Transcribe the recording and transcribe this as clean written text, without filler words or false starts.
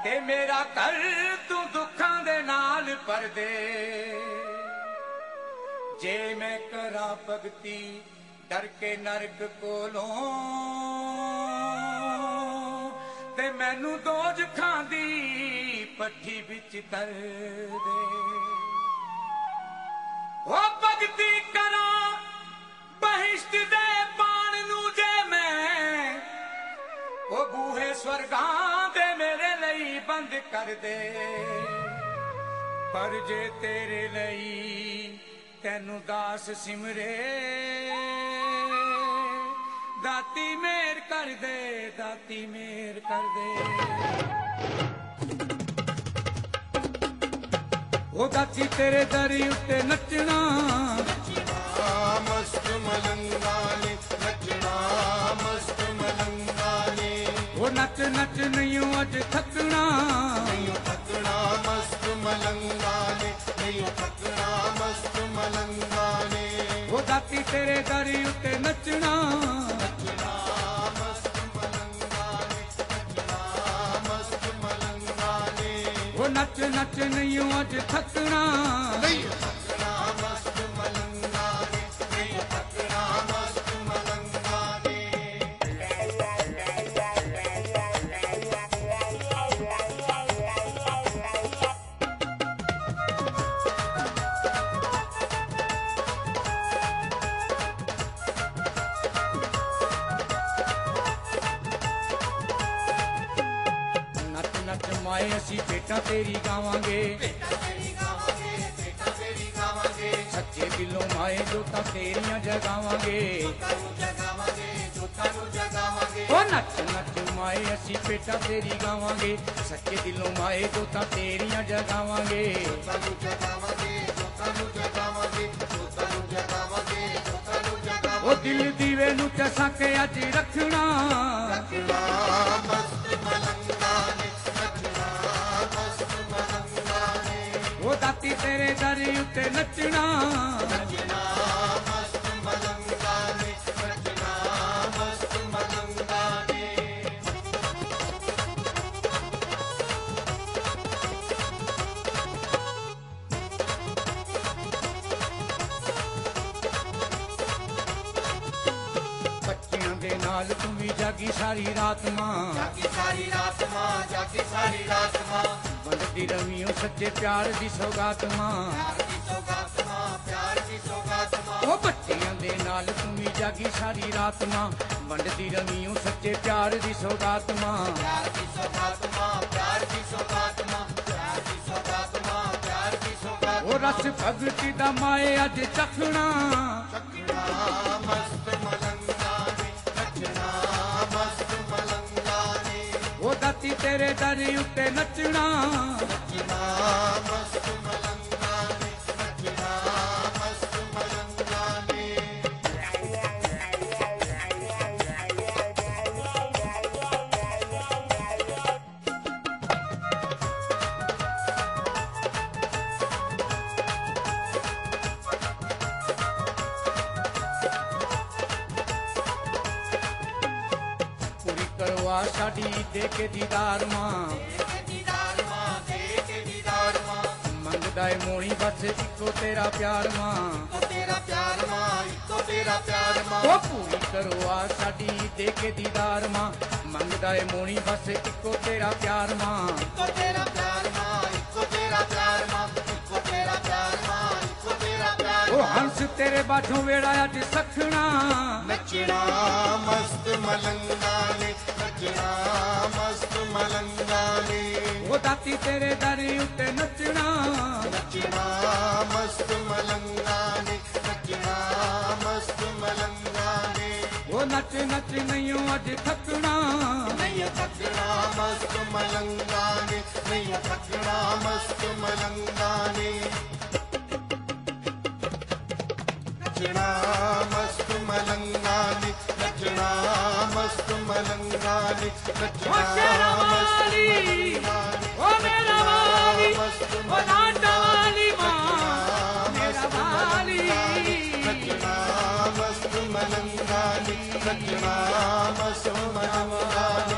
ते मेरा कर तू दुखां दे नाल भर दे। जे मैं करा भगती डर के नरक कोलों ते मैनू दोजखां दी पट्ठी विच कर दे। ओ भगती करा बहिश्त दे पान नू जे मैं ओ बूहे स्वर्गां दे मेरे लई बंद कर दे। पर जे तेरे लई तैनू दास सिमरे दाती मेर कर दे, दाती मेर कर दे। ओ दाती तेरे दरी उत्ते नचना मस्त मलंगा ने नचना मस्त मलंगा ने। ओ नच नच नहीं अज थकना नहीं थकना मस्त मलंगा ने नहीं थकना मस्त मलंगा ने। ओ दाती तेरे दरी उत्ते नचना नचना मस्त मलंगा ने नचना मस्त मलंगा ने। ओ नच नच नहीं अज थकना नहीं थकना मस्त मलंगा ने नहीं थकना मस्त मलंगा ने। नच नच माए असी बेटा तेरी गावांगे सच्चे दिलों माए जोता तेरियां जगावांगे। ओ नच नच माए असी बेटा तेरी गावांगे सच्चे दिलों माए जोता तेरियां जगावांगे। ओ दिल दीवे नू चसा के अज रखना ओ दाती तेरे दर उत्ते नचना नचना मस्त मलंगा ने नचना मस्त मलंगा ने। बच्चियां दे नाल तू भी जागी सारी रात मां जागी सारी रात मां जागी सारी रात मां। बनदी रवियों सच्चे प्यार दी सौगात मां। प्यार की सौगात मां प्यार की सौगात मां। ओ बच्चियां दे नाल तू भी जागी सारी रात मां बनदी रवियों सच्चे प्यार दी सौगात मां। प्यार की सौगात मां प्यार की सौगात मां प्यार की सौगात मां प्यार की सौगात। ओ रस भगती दा माए अज चखना नचना मस्त मलंगा ने नचना मस्त मलंगा ने। ओ दाती तेरे दर उत्ते नचना नचना मस्त मलंगा ने नचना मस्त मलंगा ने। पूरी करवा साडी दे के दीदार मां दीदार मां दे के दीदार मां। मंगदा ए मोणी बस इको तेरा प्यार मां। इको तेरा प्यार मां इको तेरा प्यार मां। ओ पूरी करवा साडी दे के दीदार मां मंगदा ए मोणी बस इको तेरा प्यार मां। इको तेरा प्यार मां इको तेरा प्यार मां इको तेरा प्यार मां इको तेरा प्यार। ओ हंस तेरे बाझों वेड़ा अज सखना नचना मस्त मलंगा ने नचना मस्त मलंगा ने। ओ दाती तेरे दर उत्ते नचना नचना मस्त मलंगा ने नचना मस्त मलंगा ने। ओ नच नच नहीं अज थकना नहीं थकना मस्त मलंगा ने नहीं थकना मस्त मलंगा ने। नचना मस्त मलंगा ने नचना मस्त मलंगा ने ओ नचना शेरा मस्त वाली मलंगा ने। ओ मेरा वाली मस्त ओ लाडा वाली मां मेरा मस्त वाली नचना मस्त मलंगा ने नचना मस्त मलंगा ने।